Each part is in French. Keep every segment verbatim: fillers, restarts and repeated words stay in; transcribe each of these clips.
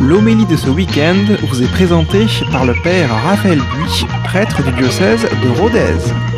L'homélie de ce week-end vous est présentée par le père Raphaël Buy, prêtre du diocèse de Rodez.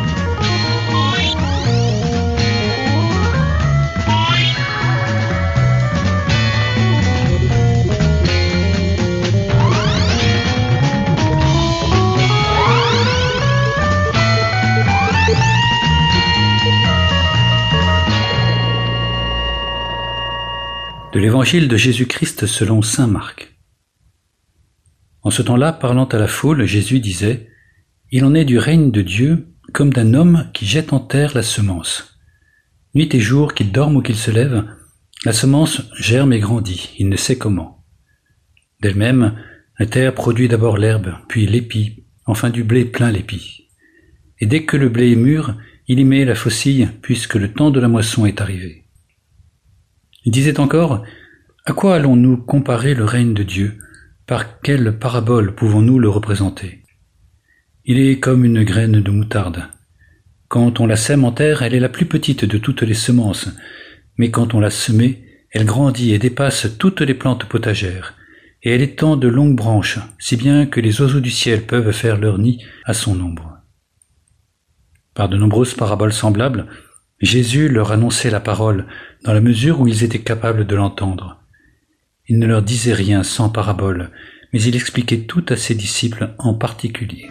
De l'Évangile de Jésus-Christ selon saint Marc. En ce temps-là, parlant à la foule, Jésus disait : « Il en est du règne de Dieu comme d'un homme qui jette en terre la semence. Nuit et jour, qu'il dorme ou qu'il se lève, la semence germe et grandit, il ne sait comment. D'elle-même, la terre produit d'abord l'herbe, puis l'épi, enfin du blé plein l'épi. Et dès que le blé est mûr, il y met la faucille, puisque le temps de la moisson est arrivé. » Il disait encore : « À quoi allons-nous comparer le règne de Dieu ? Par quelle parabole pouvons-nous le représenter ? Il est comme une graine de moutarde. Quand on la sème en terre, elle est la plus petite de toutes les semences, mais quand on l'a semée, elle grandit et dépasse toutes les plantes potagères, et elle étend de longues branches, si bien que les oiseaux du ciel peuvent faire leur nid à son ombre. » Par de nombreuses paraboles semblables, Jésus leur annonçait la parole dans la mesure où ils étaient capables de l'entendre. Il ne leur disait rien sans parabole, mais il expliquait tout à ses disciples en particulier.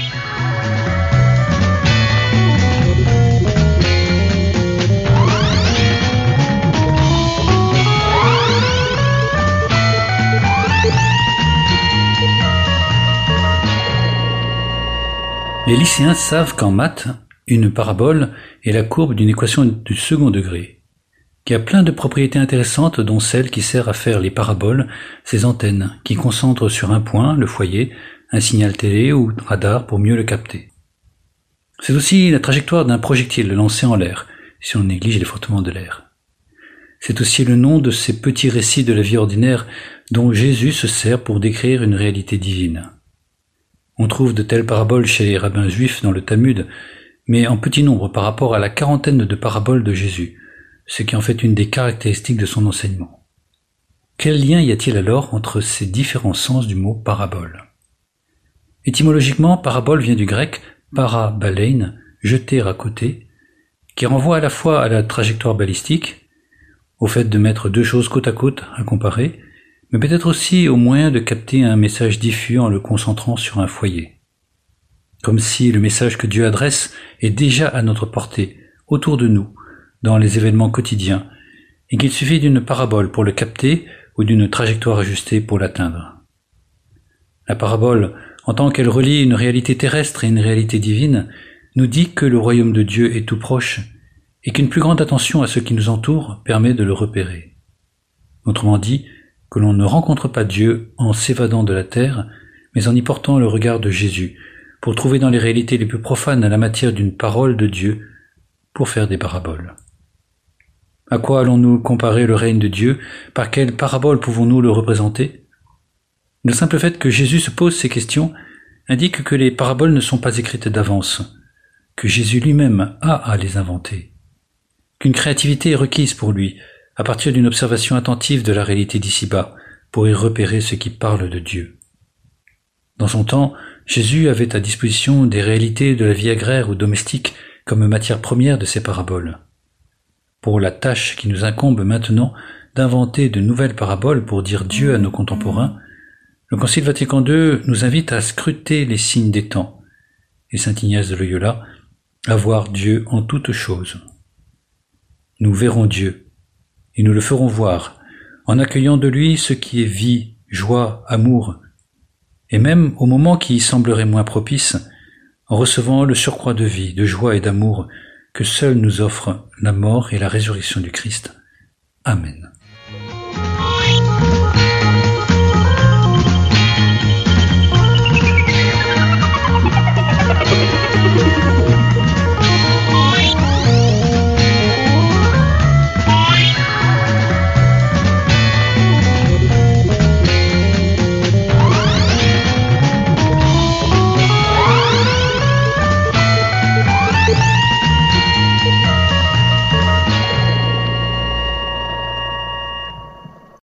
Les lycéens savent qu'en maths, une parabole est la courbe d'une équation du second degré, qui a plein de propriétés intéressantes, dont celle qui sert à faire les paraboles, ces antennes, qui concentrent sur un point, le foyer, un signal télé ou radar pour mieux le capter. C'est aussi la trajectoire d'un projectile lancé en l'air, si on néglige les frottements de l'air. C'est aussi le nom de ces petits récits de la vie ordinaire dont Jésus se sert pour décrire une réalité divine. On trouve de telles paraboles chez les rabbins juifs dans le Talmud, mais en petit nombre par rapport à la quarantaine de paraboles de Jésus, ce qui en fait une des caractéristiques de son enseignement. Quel lien y a-t-il alors entre ces différents sens du mot parabole ? Étymologiquement, parabole vient du grec para-balein, jeter à côté, qui renvoie à la fois à la trajectoire balistique, au fait de mettre deux choses côte à côte à comparer, mais peut-être aussi au moyen de capter un message diffus en le concentrant sur un foyer. Comme si le message que Dieu adresse est déjà à notre portée, autour de nous, dans les événements quotidiens, et qu'il suffit d'une parabole pour le capter ou d'une trajectoire ajustée pour l'atteindre. La parabole, en tant qu'elle relie une réalité terrestre et une réalité divine, nous dit que le royaume de Dieu est tout proche, et qu'une plus grande attention à ce qui nous entoure permet de le repérer. Autrement dit, que l'on ne rencontre pas Dieu en s'évadant de la terre, mais en y portant le regard de Jésus, pour trouver dans les réalités les plus profanes la matière d'une parole de Dieu, pour faire des paraboles. À quoi allons-nous comparer le règne de Dieu ? Par quelle parabole pouvons-nous le représenter ? Le simple fait que Jésus se pose ces questions indique que les paraboles ne sont pas écrites d'avance, que Jésus lui-même a à les inventer, qu'une créativité est requise pour lui, à partir d'une observation attentive de la réalité d'ici-bas, pour y repérer ce qui parle de Dieu. Dans son temps, Jésus avait à disposition des réalités de la vie agraire ou domestique comme matière première de ses paraboles. Pour la tâche qui nous incombe maintenant d'inventer de nouvelles paraboles pour dire Dieu à nos contemporains, le Concile Vatican deux nous invite à scruter les signes des temps, et saint Ignace de Loyola à voir Dieu en toutes choses. Nous verrons Dieu, et nous le ferons voir, en accueillant de lui ce qui est vie, joie, amour, et même au moment qui y semblerait moins propice, en recevant le surcroît de vie, de joie et d'amour que seul nous offre la mort et la résurrection du Christ. Amen.